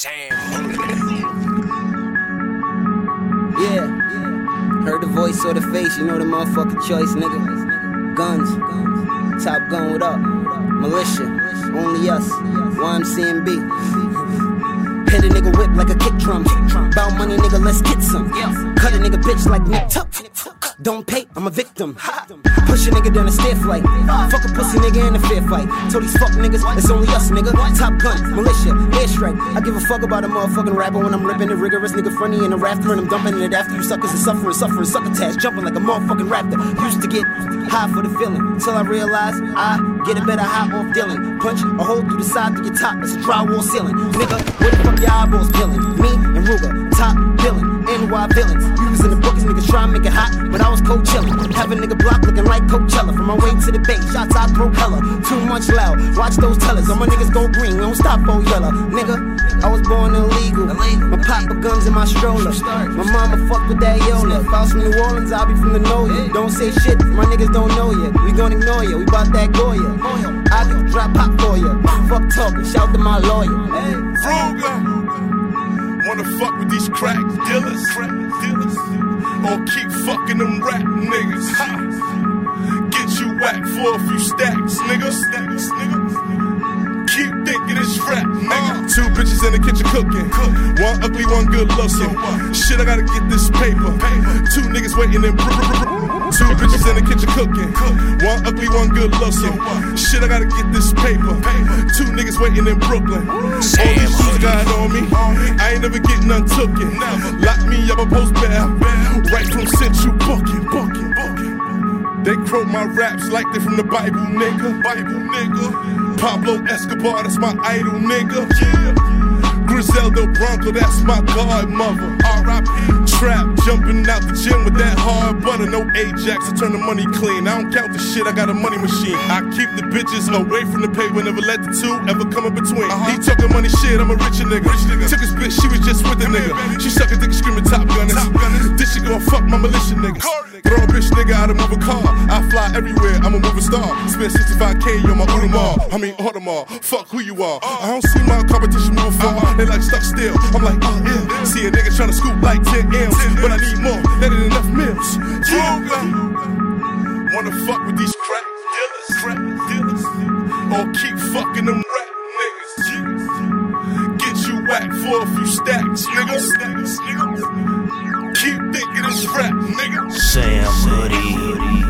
Yeah, heard the voice or the face, you know the motherfucking choice, nigga. Guns, Top Gun, what up? Militia, only us, YMCMB. Hit a nigga whip like a kick drum. Bout money, nigga, let's get some. Cut a nigga bitch like Nick Tuck. Don't pay, I'm a victim. Push a nigga down a stair flight. Fuck a pussy nigga in a fair fight. Told these fuck niggas, it's only us, nigga. Top Gun, militia, airstrike. I give a fuck about a motherfucking rapper when I'm ripping it rigorous. Nigga funny in the rafter and I'm dumping it after you suckers are suffering, succotash, jumping like a motherfucking raptor. Used to get high for the feeling, till I realized I get a better high off dealing. Punch a hole through the side to your top, it's a drywall ceiling. Nigga, where the fuck your eyeballs peeling? Me and Ruger, top billing. NY villains, you was in the bookies, niggas try and make it hot, but I was Coachella. Have a nigga block looking like Coachella. From my way to the bay, shots I throw hella. Too much loud, watch those tellers. All my niggas go green, we don't stop for yellow. Nigga, I was born illegal. My papa guns in my stroller. My mama fucked with that Yola. If I was from New Orleans, I'll be from the know ya. Don't say shit, my niggas don't know ya. We gon' ignore ya, we bout that Goya. I get the drop pop for ya. Fuck talking, shout to my lawyer. Ruger. Wanna fuck with these crack dealers? Or keep fucking them rap niggas? Get you whacked for a few stacks, nigga. Keep thinking it's rap, nigga. Two bitches in the kitchen cooking. One ugly, one good looking. Shit, I gotta get this paper. Two niggas waiting in. Two bitches in the kitchen cooking. One ugly, one good looking. Shit, I gotta get this paper. Two niggas waiting in Brooklyn. All these shoes got on me. I ain't never getting untooken. Lock me up a post bail. Right from Central Booking. They quote my raps like they from the Bible, nigga. Pablo Escobar, that's my idol, nigga. Griselda Bronco, that's my godmother. R.I.P. Trap, jumping out the gym with that hard butter. No Ajax, I turn the money clean. I don't count the shit, I got a money machine. I keep the bitches away from the paper, never let the two ever come in between. He talking money shit, I'm a richer nigga. Took his bitch, she was just with the nigga. She sucking dick, screaming Top Gunners. This shit gon' fuck my militia niggas. Throw a bitch nigga out of move a car. I fly everywhere, I'm a moving star. Spend 65K on my Audemars. Audemars, fuck who you are. I don't see my competition move far. They like stuck still, I'm like, yeah. See a nigga tryna scoop like 10 M's, but I need more, that ain't enough meals. Wanna fuck with these crack dealers, or keep fucking them rap niggas. Get you whacked for a few stacks, nigga. Keep thinking it's rap, nigga. Sam Hoodie.